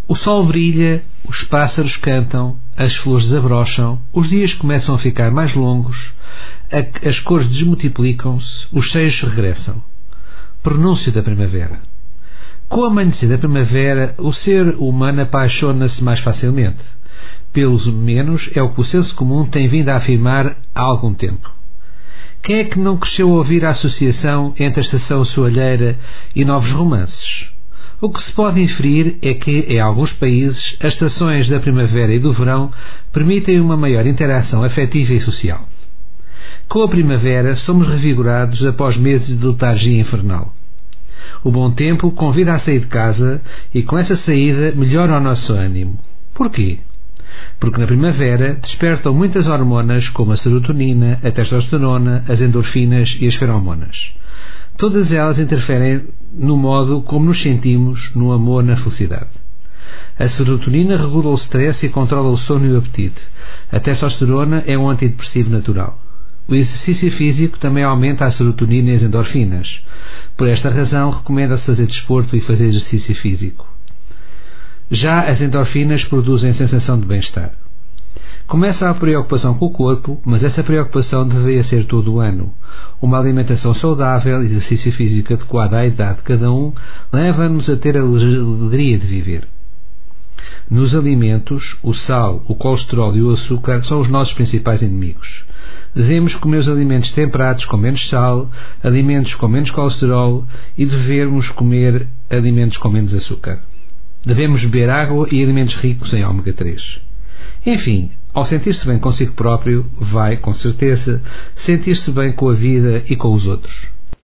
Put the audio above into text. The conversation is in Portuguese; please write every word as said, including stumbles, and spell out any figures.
O sol brilha, os pássaros cantam, as flores desabrocham, os dias começam a ficar mais longos, a, as cores desmultiplicam-se, os seios regressam. Pronúncio da primavera. Com o amanhecer da primavera, o ser humano apaixona-se mais facilmente. Pelo menos é o que o senso comum tem vindo a afirmar há algum tempo. Quem é que não cresceu a ouvir a associação entre a estação soalheira e novos romances? O que se pode inferir é que, em alguns países, as estações da primavera e do verão permitem uma maior interação afetiva e social. Com a primavera, somos revigorados após meses de letargia infernal. O bom tempo convida a sair de casa e, com essa saída, melhora o nosso ânimo. Porquê? Porque na primavera despertam muitas hormonas como a serotonina, a testosterona, as endorfinas e as feromonas. Todas elas interferem no modo como nos sentimos no amor, na felicidade. A serotonina regula o stress e controla o sono e o apetite. A testosterona é um antidepressivo natural. O exercício físico também aumenta a serotonina e as endorfinas. Por esta razão, recomenda-se fazer desporto e fazer exercício físico. Já as endorfinas produzem sensação de bem-estar. Começa a preocupação com o corpo, mas essa preocupação deveria ser todo o ano. Uma alimentação saudável e exercício físico adequado à idade de cada um leva-nos a ter a alegria de viver. Nos alimentos, o sal, o colesterol e o açúcar são os nossos principais inimigos. Devemos comer os alimentos temperados com menos sal, alimentos com menos colesterol e devemos comer alimentos com menos açúcar. Devemos beber água e alimentos ricos em ômega três. Enfim, ao sentir-se bem consigo próprio, vai, com certeza, sentir-se bem com a vida e com os outros.